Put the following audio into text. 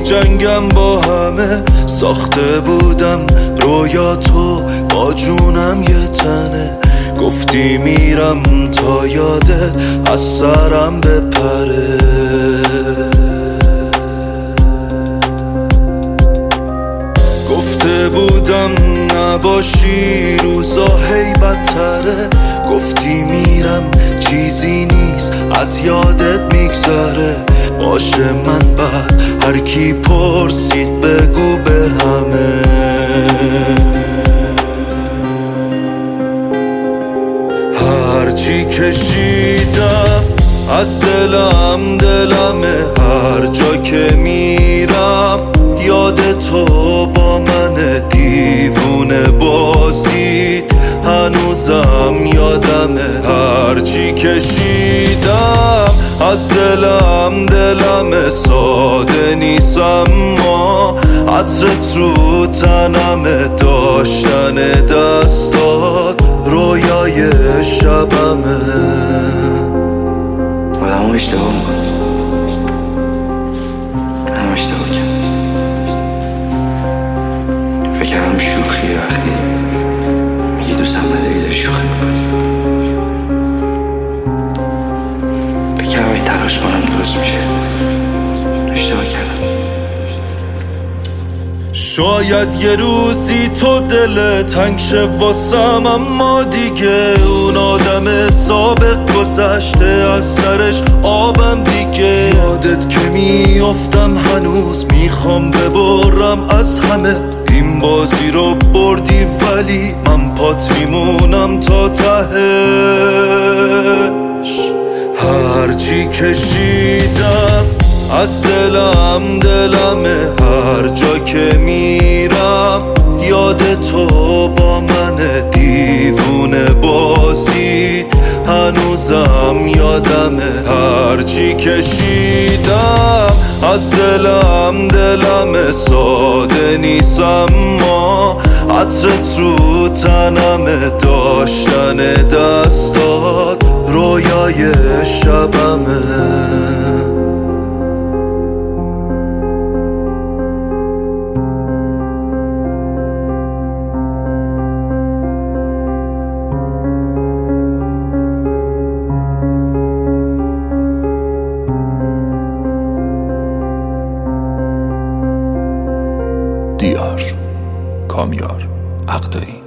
جنگم با همه، ساخته بودم رویا تو با جونم یه تنه. گفتی میرم تا یادت از سرم بپره. گفته بودم نباشی روزا هی بدتره. گفتی میرم چیزی نیست از یادت میگذره. باشه من بعد هر کی پرسید بگو به همه. هرچی کشیدم از دلمه، هر جا که میرم یاد تو با من. دیوونه بازید هنوزم یادمه. هرچی کشیدم از دلمه، ساده نیست اما عطرت رو تنمه. داشتن دستات رویای شبمه. آدم ها اشتباه میکنه، هم اشتباه کرد. فکرم شوخیه وقتی میگه دوستم نداری داری شوخی میکنی. فکرم ای تلاش کنم درست میشه. اشتباه کردم. شاید یه روزی تو دل تنگ شه واسم، اما دیگه اون آدم سابق گذشته از سرش آبم دیگه. یادت که میافتم هنوز میخوام ببرم از همه. این بازی رو بردی ولی من پات میمونم تا تهش. هرچی کشیدم از دلمه، هر جا که میرم یاد تو با من. دیوونه بازید هنوزم یادمه. هرچی کشیدم از دلمه، ساده نیست اما عطرت رو تنمه. داشتن دستات رویای شبمه. دیار کامیار عقدایی.